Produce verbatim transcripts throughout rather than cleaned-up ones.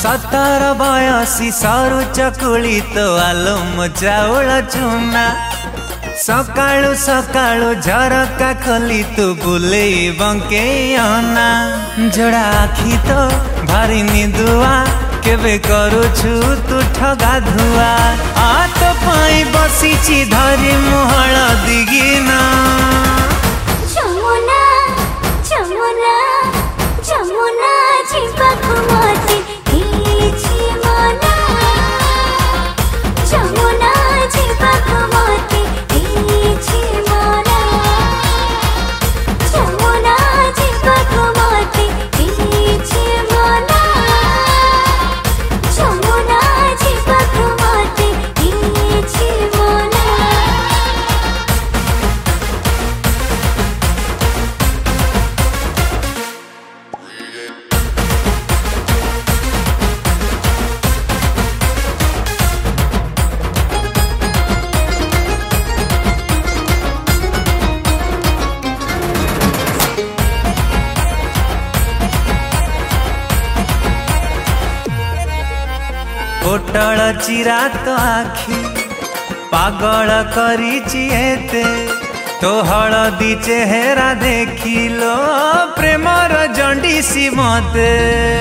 सतर बयसी सरु चकुली तो आलम चाउल चुना सकाळु सकाळु झरका खोली तू बुले बंके अना जोड़ा आखी तो भारी निदुआ केबे करुछु तू ठगा धुआ आ तो पाई बसीची धरी मुहळ दिगिना जमुना जमुना जमुना जिबाकु मते इछि मना जमुना जिबाकु मते इछि मना जमुना जिबाकु मते इछि मना जमुना जिबाकु मते इछि मना पोटल चिरा तो आखी पागल करिछि एते तो हलदी चेहरा देखिलो प्रेमर जंडीसी मते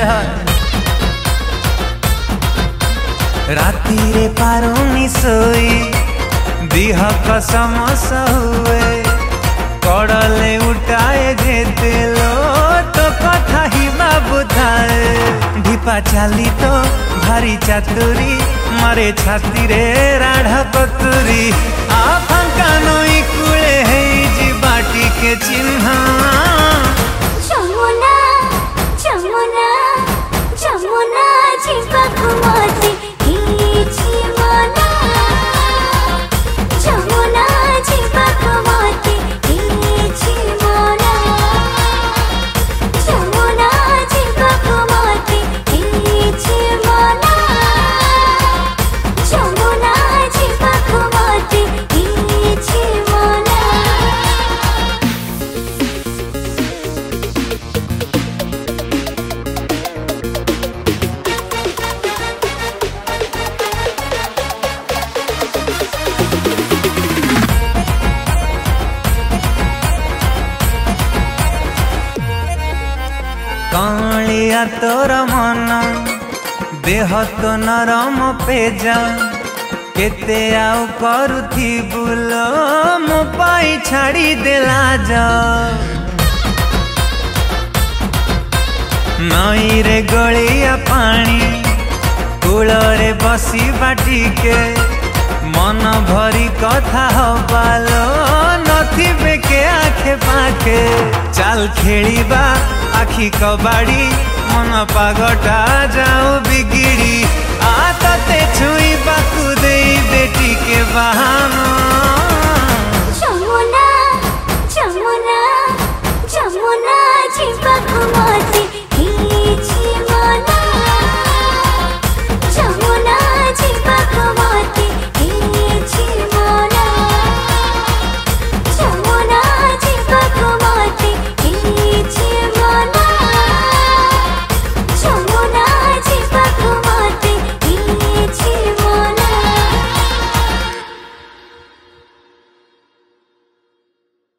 राती रे पारुनी सोई दिहक समस हुए कड़ले उठाए जेते लो तो कथा ही बुधाए ढिपा चाली तो भारी चातुरी मारे छाती रे राढ़ कतुरी आ फांका नई कूले है जी बाटी के चिन्ह जमुना जमुना जमुना जिबाकु मते इछि मना जमुना जिबाकु मते इछि मना जमुना जिबाकु मते इछि मना जमुना जिबाकु मते इछि मना कालिया तोर मन देह तो नरम पेजा केते आउ करुथी बुलो मो पाई छाड़ी देला जा नई रे गलिया पानी कूल रे बसी बाटी के मन भरी कथा हबालो नथिबे के आखे पाखे चाल खेलिबा आखी कबाड़ी मन पागटा जाओ बिगिड़ी आ तते छुई बाकु दे बेटी के बहाना।